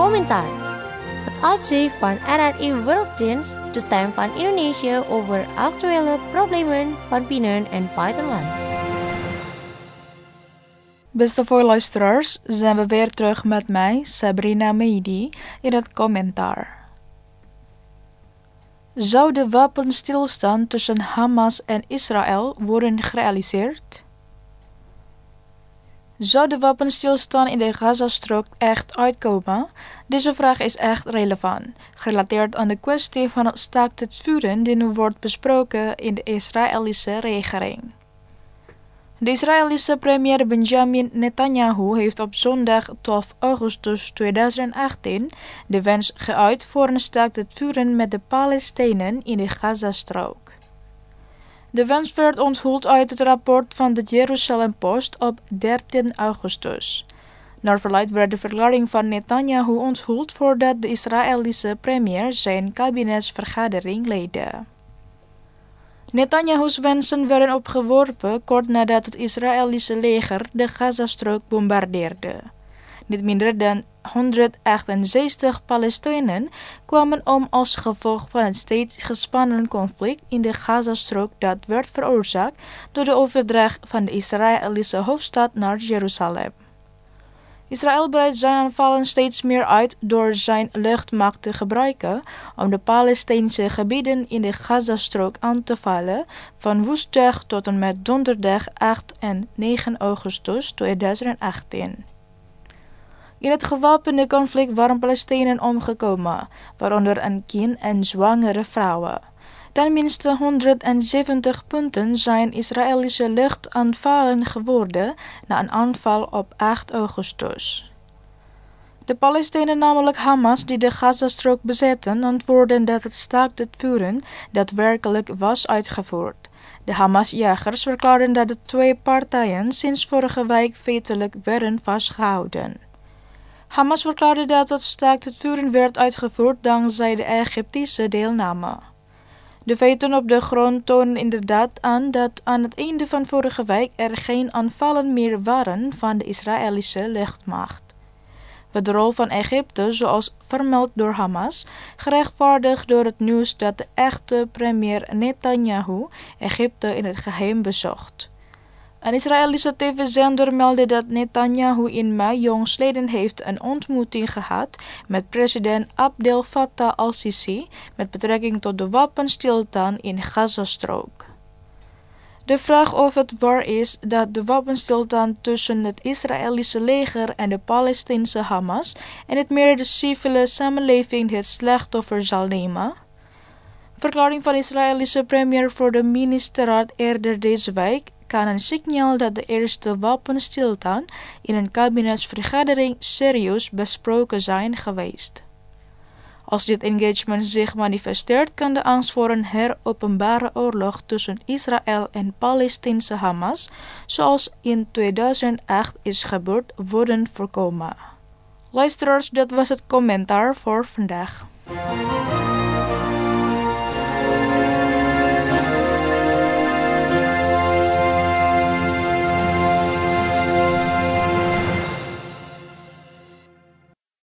Kommentaar. Het uitzicht van NRI Werelddienst, de stem van Indonesië over actuele problemen van binnen- en buitenland. Beste voorluisteraars, zijn we weer terug met mij, Sabrina Meidi, in het commentaar. Zou de wapenstilstand tussen Hamas en Israël worden gerealiseerd? Zou de wapenstilstand in de Gazastrook echt uitkomen? Deze vraag is echt relevant, gerelateerd aan de kwestie van het staakt het vuren die nu wordt besproken in de Israëlische regering. De Israëlische premier Benjamin Netanyahu heeft op zondag 12 augustus 2018 de wens geuit voor een staakt het vuren met de Palestijnen in de Gazastrook. De wens werd onthuld uit het rapport van de Jeruzalem Post op 13 augustus. Naar verluidt werd de verklaring van Netanyahu onthuld voordat de Israëlische premier zijn kabinetsvergadering leidde. Netanyahu's wensen werden opgeworpen kort nadat het Israëlische leger de Gazastrook bombardeerde. Niet minder dan 168 Palestijnen kwamen om als gevolg van het steeds gespannen conflict in de Gazastrook dat werd veroorzaakt door de overdracht van de Israëlische hoofdstad naar Jeruzalem. Israël breidt zijn aanvallen steeds meer uit door zijn luchtmacht te gebruiken om de Palestijnse gebieden in de Gazastrook aan te vallen van woensdag tot en met donderdag 8 en 9 augustus 2018. In het gewapende conflict waren Palestijnen omgekomen, waaronder een kind en zwangere vrouwen. Ten minste 170 punten zijn Israëlische luchtaanvallen geworden na een aanval op 8 augustus. De Palestijnen, namelijk Hamas, die de Gazastrook bezetten, antwoordden dat het staakt het vuren daadwerkelijk was uitgevoerd. De Hamas-jagers verklaarden dat de twee partijen sinds vorige week feitelijk werden vastgehouden. Hamas verklaarde dat het staakt het vuren werd uitgevoerd dankzij de Egyptische deelname. De feiten op de grond tonen inderdaad aan dat aan het einde van vorige week er geen aanvallen meer waren van de Israëlische luchtmacht. Wat de rol van Egypte, zoals vermeld door Hamas, gerechtvaardigd door het nieuws dat de echte premier Netanyahu Egypte in het geheim bezocht. Een Israëlische tv-zender meldde dat Netanyahu in mei jongstleden heeft een ontmoeting gehad met president Abdel Fattah al-Sisi met betrekking tot de wapenstilstand in Gazastrook. De vraag of het waar is dat de wapenstilstand tussen het Israëlische leger en de Palestijnse Hamas en het meer de civiele samenleving het slachtoffer zal nemen? Verklaring van de Israëlische premier voor de ministerraad eerder deze week kan een signaal dat de eerste wapenstilstand in een kabinetsvergadering serieus besproken zijn geweest. Als dit engagement zich manifesteert, kan de angst voor een heropenbare oorlog tussen Israël en Palestijnse Hamas, zoals in 2008 is gebeurd, worden voorkomen. Luisteraars, dat was het commentaar voor vandaag.